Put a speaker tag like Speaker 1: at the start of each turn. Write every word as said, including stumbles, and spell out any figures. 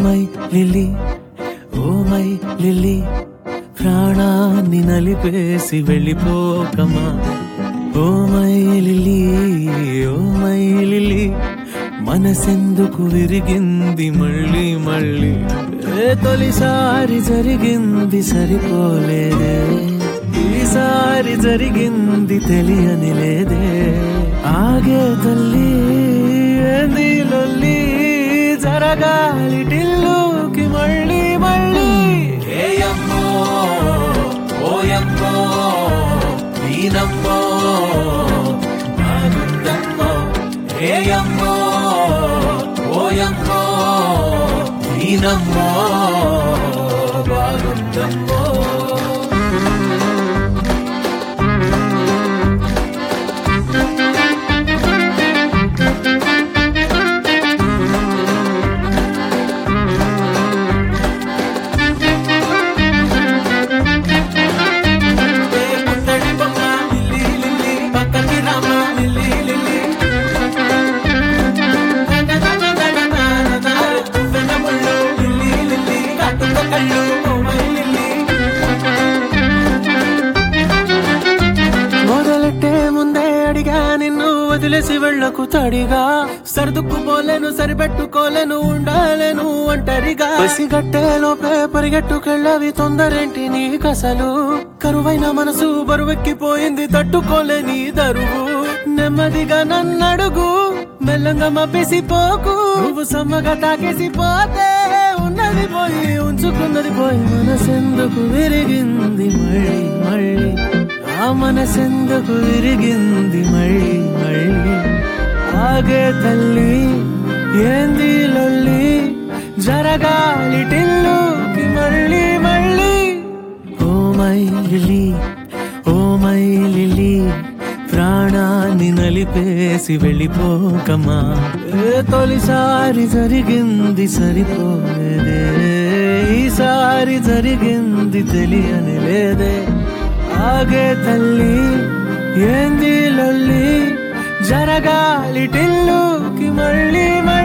Speaker 1: my Lily oh my Lily ప్రాణాన్ని నలిపేసి వెళ్ళిపోకమా oh my Lily oh my Lily మనసెందుకు విరిగింది మళ్ళీ మళ్ళీ ఏ తొలిసారి జరిగింది సరిపోలేదే ఈసారి జరిగింది తెలియని లేదే ఆగే తల్లి ఏంది లొల్లి జరగాలి టిల్లుకి మళ్ళీ మళ్ళీ ఏయమ్మో ఓయమ్మో నీనమ్మో ఆనందమ్మో ఏయమ్మో ఓయమ్మో నీనమ్మో బాగుందమ్మో మొదలెట్టే ముందే అడిగా నిన్ను వదిలేసి వెళ్ళకు తడిగా సర్దుకుపోలేను సరిపెట్టుకోలేను ఉండాలేను ఒంటరిగా పసిగట్టే లోపే పరిగెట్టుకెళ్ళవి తొందరేంటి నీకసలు కరువైన మనసు బరువెక్కిపోయింది తట్టుకోలేని దరువు నెమ్మదిగా నన్నడుగు మెల్లంగా మబ్బిసిపోకు నువ్వు సమ్మగా తాకేసిపోతే ఉన్నది పోయి ఉంచుకున్నది పోయి మనసెందుకు విరిగింది మళ్ళీ మళ్ళీ ఆ మనసెందుకు విరిగింది మళ్ళీ మళ్ళీ ఆగే తల్లి ఏంది లొల్లి జరగాలి టిల్లుకి మళ్ళీ మళ్ళీ oh my Lily oh my Lily ప్రాణాన్ని నలిపేసి వెళ్ళిపోకమా ఏ తొలిసారి జరిగింది సరిపోలేదే ఈసారి జరిగింది తెలియని లేదే ఆగే తల్లి ఏంది లొల్లి జరగాలి టిల్లుకి మళ్ళీ